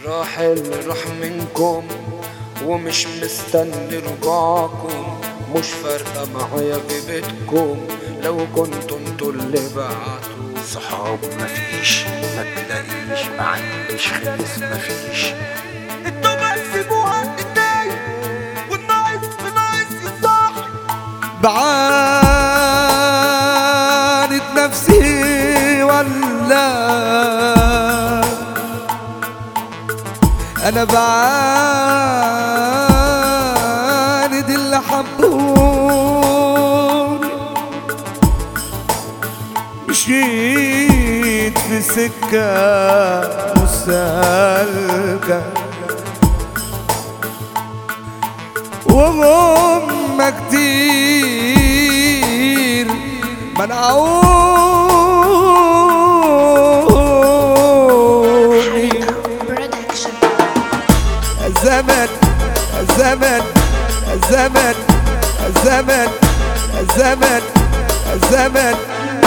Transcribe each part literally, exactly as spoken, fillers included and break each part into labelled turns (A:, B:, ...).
A: راحل راح منكم ومش مستني رجوعكم، مش فارقة معايا غيبتكم لو كنتوا انتوا اللي بعتوا.
B: صحاب مفيش، ما تلاقيش، ما عنديش خلص مفيش.
C: انتوا بتسيبوها تتضايق والناقص بناقص يصاحب.
D: بعاند نفسي ولا انا بعاند اللي حبوني. مشيت في سكة مسالكة وهم كتير منعوني. الزمن الزمن الزمن الزمن الزمن الزمن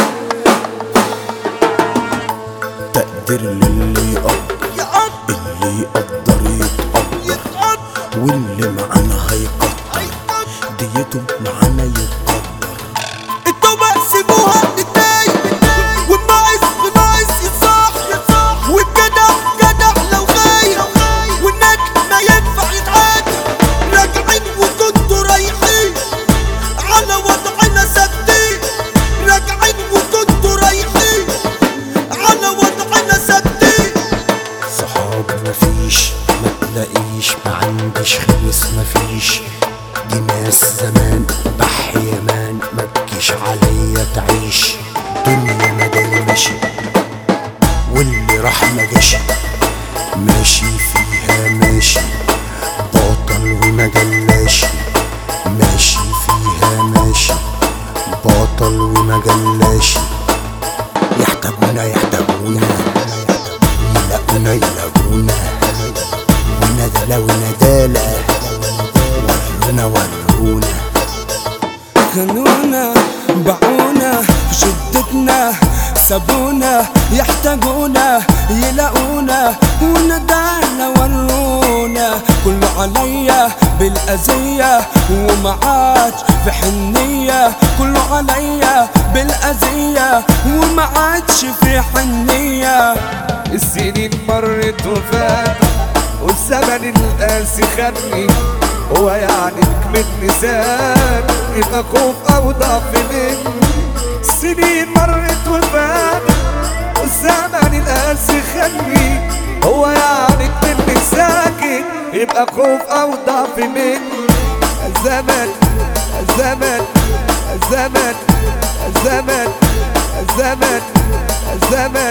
B: تقدير للي يقدر، اللي يقدر يتقدر، واللي معانا هيقدر ديته معانا يتقدر.
C: انتوا بتسيبوها تتضايق والناقص بناقص يصاحب، والجدع جدع لو غايب، والنجم ما ينفع يتعادل. راجعين وكنتوا رايحين على وضعنا ثابتين، راجعين وكنتوا رايحين على وضعنا ثابتين.
B: صحاب مفيش، ما تلاقيش، ما عنديش خلص مفيش. دي ناس زمان بح يمان، ما تجيش عليا تعيش. دنيا مجال ماشي واللي راح ما جاش، ماشي فيها ماشي بطل وما جلاش، ماشي فيها ماشي بطل وما جلاش. يحتاجونا يحتاجونا يلاقونا يلاقونا، وندلة وندالة ورونا ورونا.
D: خانونا باعونا في شدتنا، سابونا يحتاجونا يلاقونا، وندانا ورونا. كله عليا بالأذية وما عادش في حنية، كله عليا بالأذية وما عادش في حنية. السنين مرت وفات والزمن القاسي خدني، هو يعني من نسان يبقى خوف او ضعف مني. السنين مرت وفات والزمن القاسي خدني، هو يعني من ساكن يبقى خوف او ضعف مني. الزمن الزمن الزمن الزمن الزمن الزمن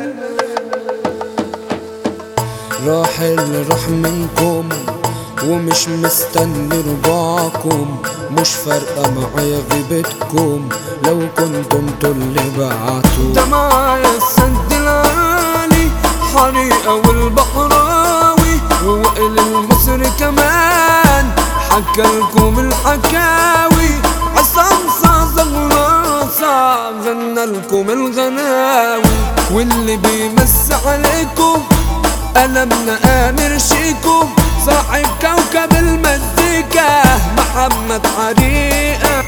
A: راحل راح منكم ومش مستني رجوعكم، مش فارقة معايا غيبتكم لو كنتم انتوا اللي بعتوا.
D: ده معايا السد العالي حريقة والبحراوي ووائل المصري كمان حكالكم الحكاوي. عصام صاصة وراسة غنالكم الغناوي، واللي بيمس عليكم قلمنا آمر شيكو صاحب كوكب المزيكا محمد حريقة.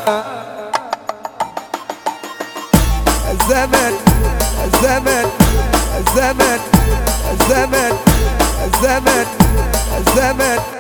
D: الزمن الزمن الزمن الزمن الزمن الزمن